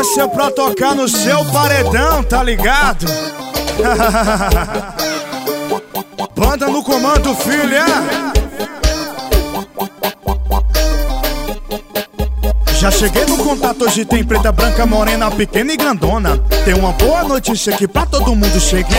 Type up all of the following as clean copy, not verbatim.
Essa é pra tocar no seu paredão, tá ligado? Banda no comando, filha. Já cheguei no contato, hoje tem preta, branca, morena, pequena e grandona. Tem uma boa notícia aqui pra todo mundo. Cheguei,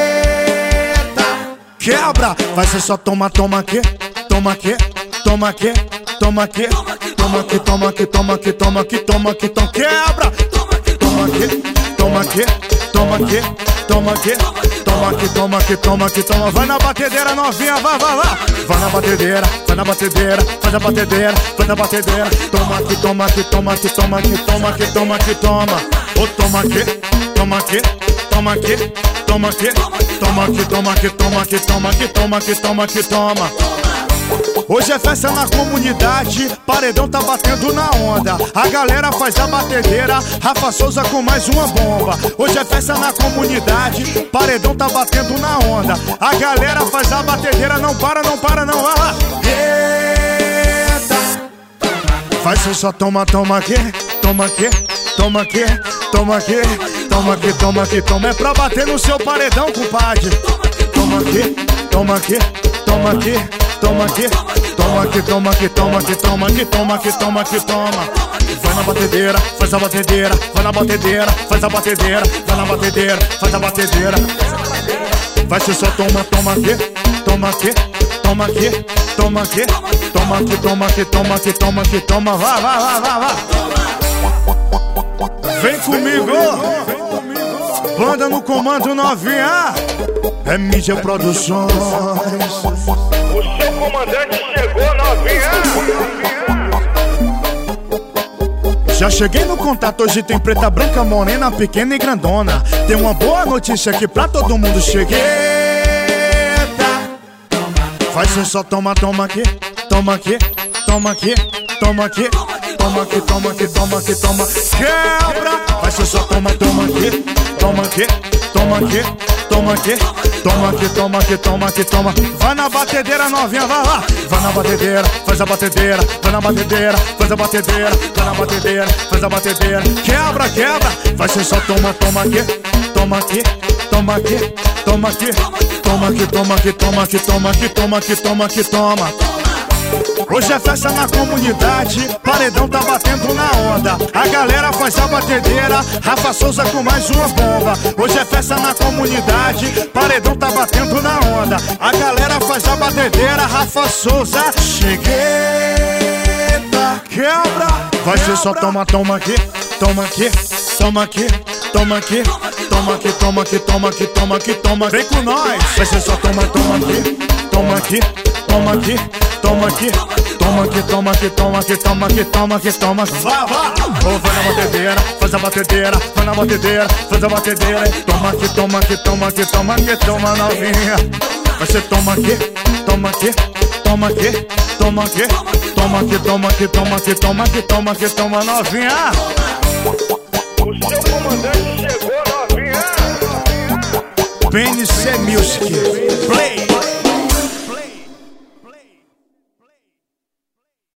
quebra, vai ser só toma, toma aqui, toma aqui, toma aqui, toma aqui, toma aqui, toma aqui, toma aqui, toma aqui, toma aqui, toma quebra, toma aqui, toma aqui, toma aqui, toma aqui, toma aqui, toma aqui, toma aqui, toma. Vai na batedeira, novinha, vai, vai, vai. Vai na batedeira, vai na batedeira, faz a batedeira, faz a batedeira. Toma aqui, toma aqui, toma aqui, toma aqui, toma aqui, toma aqui, toma. Ô, toma aqui, toma aqui, toma aqui, toma aqui, toma aqui, toma aqui, toma aqui, toma aqui, toma aqui, toma aqui, toma. Hoje é festa na comunidade, paredão tá batendo na onda. A galera faz a batedeira, Rafa Souza com mais uma bomba. Hoje é festa na comunidade, paredão tá batendo na onda. A galera faz a batedeira, não para, não para, não. Ah, eita. Vai ser só toma, toma aqui, toma aqui, toma aqui, toma aqui, toma aqui, toma aqui, toma. É pra bater no seu paredão, compadre. Toma aqui, toma aqui, toma aqui, toma aqui, toma aqui, toma aqui, toma aqui, toma aqui, toma aqui, toma aqui, toma. Vai na batedeira, faz a batedeira, vai na batedeira, faz a batedeira, vai na batedeira, faz a batedeira. Vai ser só toma, toma aqui, toma aqui, toma aqui, toma aqui, toma aqui, toma aqui, toma aqui, toma aqui, toma. Vai, vai, vai, vai, vai. Vem comigo, banda no comando, novinha. É Mídia Produções. O seu comandante chegou, novinha. Já cheguei no contato, hoje tem preta, branca, morena, pequena e grandona. Tem uma boa notícia aqui pra todo mundo. Cheguei, vai ser só toma, toma aqui, toma aqui, toma aqui, toma aqui, toma aqui, toma aqui, toma aqui, toma. Quebra, vai ser só toma, toma aqui, toma aqui, toma aqui, toma aqui, toma aqui, toma aqui, toma aqui, toma. Vai na batedeira, novinha, vai lá. Vai na batedeira, faz a batedeira, vai na batedeira, faz a batedeira, vai na batedeira, faz a batedeira. Quebra, quebra, vai ser só toma, toma aqui, toma aqui, toma aqui, toma aqui, toma aqui, toma aqui, toma aqui, toma aqui, toma aqui, toma aqui, toma. Hoje é festa na comunidade, paredão tá batendo na onda. A galera faz a batedeira, Rafa Souza com mais uma bomba. Hoje é festa na comunidade, paredão tá batendo na onda. A galera faz a batedeira, Rafa Souza. Cheguei, quebra. Vai ser só toma, toma aqui, toma aqui, toma aqui, toma aqui, toma aqui, toma aqui, toma aqui, toma aqui, toma. Vem com nós. Vai ser só toma, toma aqui, toma aqui, toma aqui, toma aqui, toma aqui, toma aqui, toma aqui, toma aqui, toma aqui, toma. Vá, vá. Oh, vai na batedeira, faz a batedeira, vai na batedeira, faz a batedeira. Toma aqui, toma aqui, toma aqui, toma aqui, toma, novinha. Vai ser toma aqui, toma aqui, toma aqui, toma aqui, toma aqui, toma aqui, toma aqui, toma aqui, toma aqui, toma, novinha. O seu comandante chegou, novinha. PNC Music.